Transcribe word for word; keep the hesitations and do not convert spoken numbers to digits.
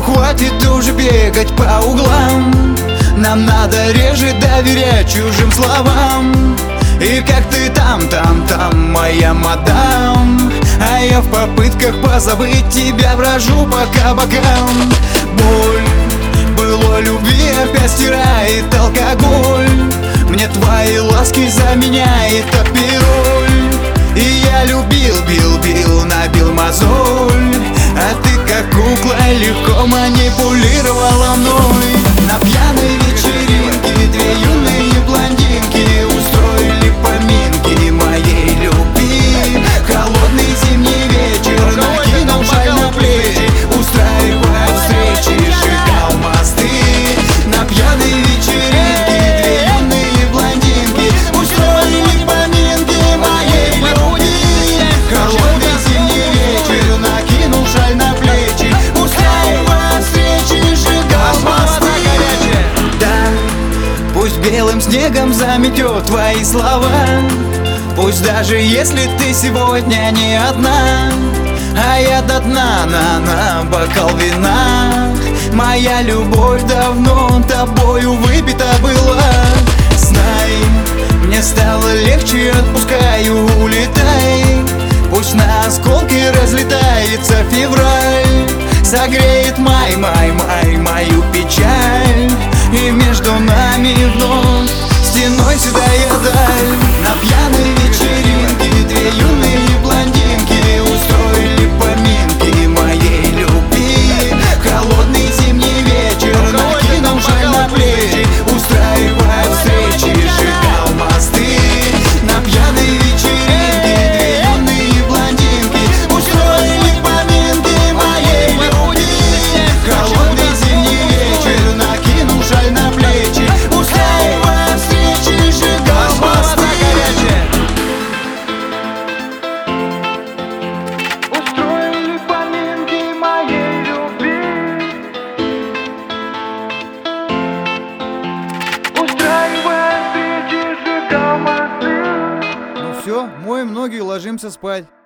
хватит уже бегать по углам. Нам надо реже доверять чужим словам. И как ты там, там, там, моя мадам, а я в попытках позабыть тебя брожу по кабакам. Боль былой любви опять стирает алкоголь. Мне твои ласки заменяет апироль. И я любил, бил, бил, набил мозоль, а ты как кукла легко манипулировала мной. На пьяной вечеринке две юные блондинки устроили поминки моей любви. Холодный зимний вечер накинул шаль на плечи, устраивая встречи, сжигал мосты. На пьяной вечеринке две юные блондинки устроили поминки моей любви. Холодный зимний вечер накинул шаль на плечи, устраивая встречи, сжигал мосты. Да, пусть белым снегом заметет твои слова, пусть даже если ты сегодня не одна, а я до дна, на, на бокал вина. Моя любовь давно тобою выпита была. Знай, мне стало легче, отпускаю, улетай. Пусть на осколки разлетается февраль, согреет май, май, май, мою печаль. И между нами вновь стеной седая даль. На пьяной вечеринке две юные блондинки устроили поминки моей любви. Холодный зимний вечер накинул шаль на плечи, устраивая встречи, сжигал мосты. На пьяной вечеринке две юные блондинки устроили поминки моей любви. Холодный зимний вечер накинул шаль на плечи, устраивая встречи, сжигал мосты. Устроили поминки моей любви. Устраивая встречи, сжигал мосты. Ну все, моем ноги и ложимся спать.